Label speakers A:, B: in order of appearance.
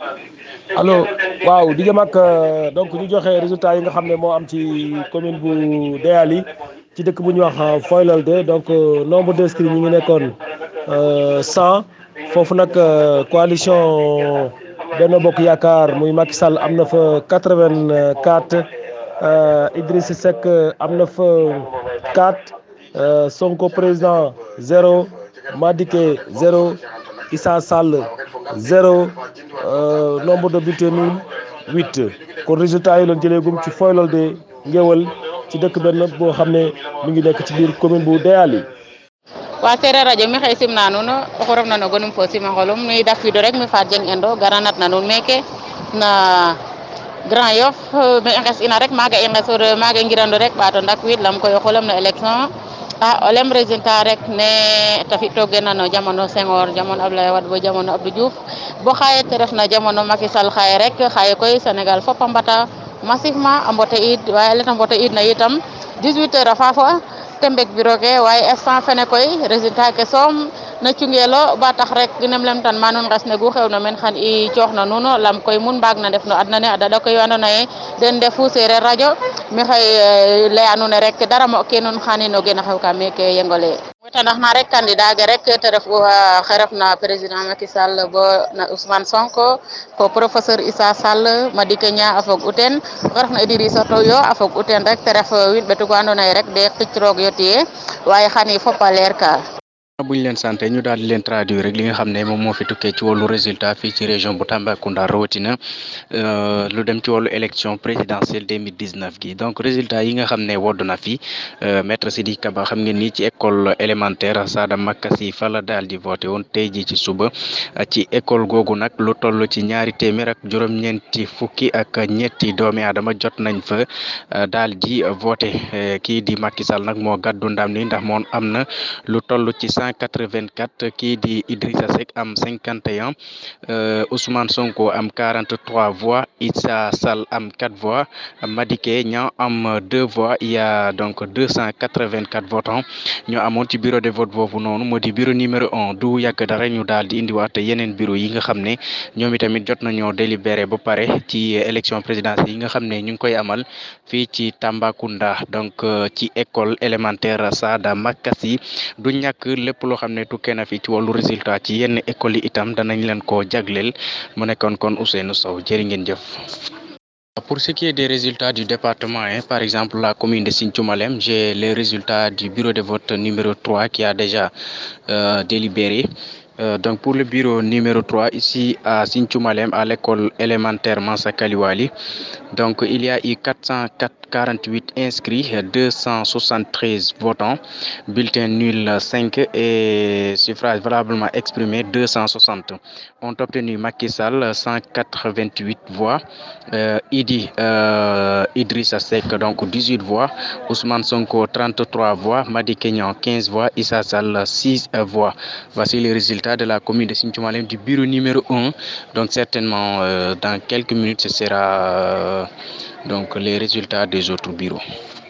A: allo waaw di jëm ak donc ñu joxe résultat yi nga xam ne moo am ci commune bu Déaly ci dëkk bu ñuy wax Foylolde donc nombre d'inscrits ñi ngi nekkoon 100 foofu nag coalition Benno Bokk Yaakaar muy Macky Sall am na fa 84 Idriss Seck am na fa 4 Sonko président 0 Madické 0 Issa Sall 0 nombre de bulletins nuls 8 kon résultat yi lañ jëlee gum ci Foylolde Ngéwal ci dëkk benn boo xam ne mi ngi nekk ci biir commune bu Déaly.
B: wa Seereer radio mi xëy simna nuun oxu refna no gonum fo simangolum mi dakwiido rek mi Fatou Dieng Endo garanat na nuun meke na Grand Yoff me i nges ina rek maaga i ngesoor maaga i ngirando rek ɓaato ndakwiid lam koy o xulum no élection o lem résultat rek ne te fi'toogena no jamono Senghor jamono Abdoulaye Wade bo jamono Abdou Diouf bo xaye te refna jamono Macky Sall xaye rek xaye koy Sénégal fop a mbata massivement a mbote iid waye leta mbote iid na itam 18 heures a faafa te mbek bureau ke waye instant fene koy résultat ke soom na cungeelo ba tax rek nem lemtan ma nuun nges ne gu xewna men xan i cooxna nuun lam koy mun mbaag na ndef no adna ne a dada koy we andoona yee den ndefu Seereer radio mi xëy laya nuun rek dara mo ke nuun xani no gen a xew ka meke Yengole wetanax na rek candidat ge rek te ref xe refna président Macky Sall bo na Ousmane Sonko fo professeur Issa Sall Madické Niang a fog u teen oxe refna Idrissa Toyo a fog u teen rek te ref wiin ɓetu andoona yee rek de xicroog yo tiye waaye xani fop a leer ka
C: buñ leen santé ñu daal di leen traduire rek li nga xam ne moom moo fi tukkee ci wàllu résultat fii ci région bu Tambacounda rawatina lu dem ci wàllu élection présidentielle 2019 gi donc résultat yi nga xam ne wodd na fi maître Sidiki Kaba xam ngeen ni ci école élémentaire Sada Makasi fa la daal di voté woon tey ji ci suba ci école googu nag lu toll ci ñaari téeméer ak juróom-ñeenti fukki ak ñetti doomi aadama jot nañ fa daal di voté kii di Macky Sall nag moo gàddu ndam ni ndax moom am na lu toll ci 184 kii di Idrissa Seck am 51 Ousmane Sonko am 43 voix Issa Sall am 4 voix Madické Niang am 2 voix il y a donc 284 votants ñu amoon ci bureau de vote boobu noonu moo di bureau numéro 1 du yàgg dara ñu daal di indiwaat yeneen bureau yi nga xam ne ñoom itamit jot nañoo délibéré ba pare ci élection présidentielle yi nga xam ne ñu ngi koy amal fii ci Tambacounda donc ci école élémentaire Sada Makasi du ñàkk lépp loo xam ne tukkee na fi ci wàllu résultat ci yenn école yi itam danañ leen ko jagleel mu nekkoon kon Ousseynou Sow jërë ngeen jëf. Pour ce qui est des résultats du département, par exemple la commune de Sinthiou Malem, j'ai les résultats du bureau de vote numéro 3 qui a déjà délibéré. Donc pour le bureau numéro 3 ici à Sinthiou Malem à l'école élémentaire Mansa Kaliwali, donc il y a eu 448 inscrits, 273 votants, bulletin nul 5 et suffrage valablement exprimé 260. Ont obtenu Macky Sall 188 voix, Idrissa Seck donc 18 voix, Ousmane Sonko 33 voix, Madické Niang 15 voix, Issa Sall 6 voix. Voici les résultats de la commune de Sinthiou Malem du bureau numéro 1. Donc certainement dans quelques minutes ce sera donc les résultats des autres bureaux.